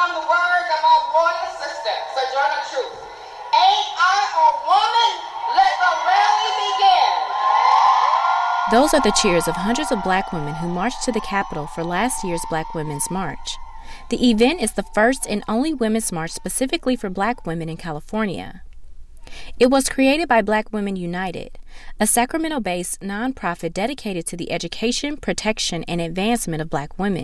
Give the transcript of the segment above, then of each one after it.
on the words of our royal sister, Sojourner Truth. Ain't I a woman? Let the rally begin. Those are the cheers of hundreds of black women who marched to the Capitol for last year's Black Women's March. The event is the first and only women's march specifically for black women in California. It was created by Black Women United, a Sacramento-based nonprofit dedicated to the education, protection, and advancement of black women.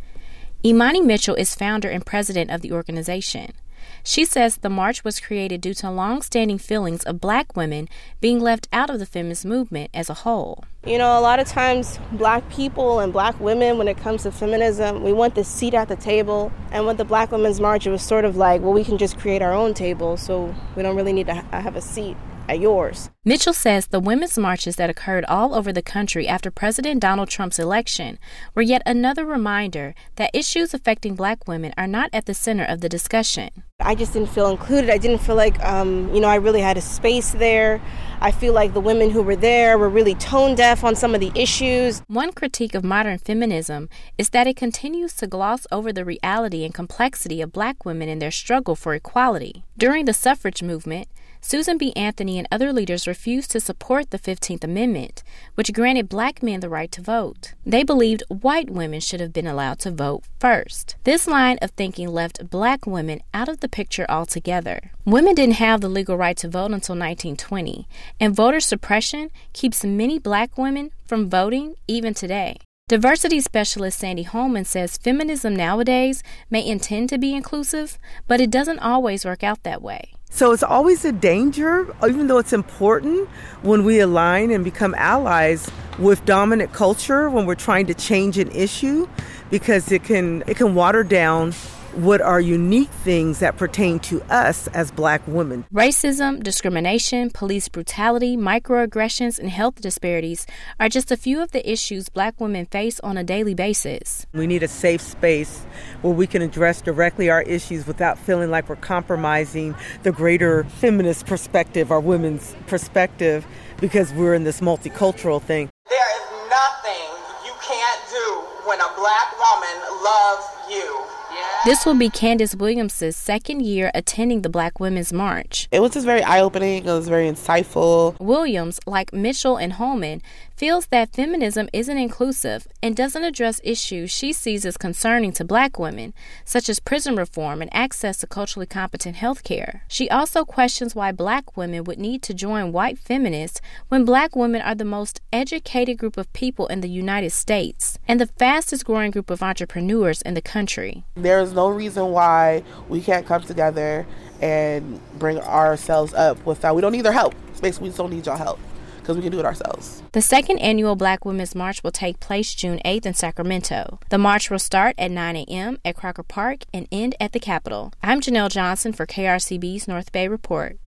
Imani Mitchell is founder and president of the organization. She says the march was created due to long-standing feelings of black women being left out of the feminist movement as a whole. You know, a lot of times black people and black women, when it comes to feminism, we want the seat at the table. And with the Black Women's March, it was sort of like, well, we can just create our own table, so we don't really need to have a seat at yours. Mitchell says the women's marches that occurred all over the country after President Donald Trump's election were yet another reminder that issues affecting black women are not at the center of the discussion. I just didn't feel included. I didn't feel like, I really had a space there. I feel like the women who were there were really tone deaf on some of the issues. One critique of modern feminism is that it continues to gloss over the reality and complexity of black women in their struggle for equality. During the suffrage movement, Susan B. Anthony and other leaders refused to support the 15th Amendment, which granted black men the right to vote. They believed white women should have been allowed to vote first. This line of thinking left black women out of the picture altogether. Women didn't have the legal right to vote until 1920, and voter suppression keeps many black women from voting even today. Diversity specialist Sandy Holman says feminism nowadays may intend to be inclusive, but it doesn't always work out that way. So it's always a danger, even though it's important when we align and become allies with dominant culture when we're trying to change an issue, because it can water down what are unique things that pertain to us as black women. Racism, discrimination, police brutality, microaggressions, and health disparities are just a few of the issues black women face on a daily basis. We need a safe space where we can address directly our issues without feeling like we're compromising the greater feminist perspective, our women's perspective, because we're in this multicultural thing. There is nothing you can't do when a black woman loves you. This will be Candace Williams' second year attending the Black Women's March. It was just very eye-opening. It was very insightful. Williams, like Mitchell and Holman, feels that feminism isn't inclusive and doesn't address issues she sees as concerning to black women, such as prison reform and access to culturally competent health care. She also questions why black women would need to join white feminists when black women are the most educated group of people in the United States and the fastest growing group of entrepreneurs in the country. There's no reason why we can't come together and bring ourselves up without, we don't need their help. Basically, we just don't need y'all help, because we can do it ourselves. The second annual Black Women's March will take place June 8th in Sacramento. The march will start at 9 a.m. at Crocker Park and end at the Capitol. I'm Janelle Johnson for KRCB's North Bay Report.